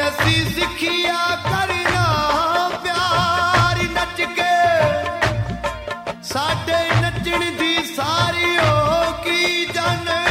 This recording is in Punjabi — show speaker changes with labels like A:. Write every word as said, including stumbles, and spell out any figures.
A: ਐਸੀ ਸਿੱਖਿਆ ਕਰਨਾ ਪਿਆਰ ਨੱਚ ਕੇ ਸਾਡੇ ਨੱਚਣ ਦੀ ਸਾਰੀ ਹੋ ਕੀ ਜਾਣੇ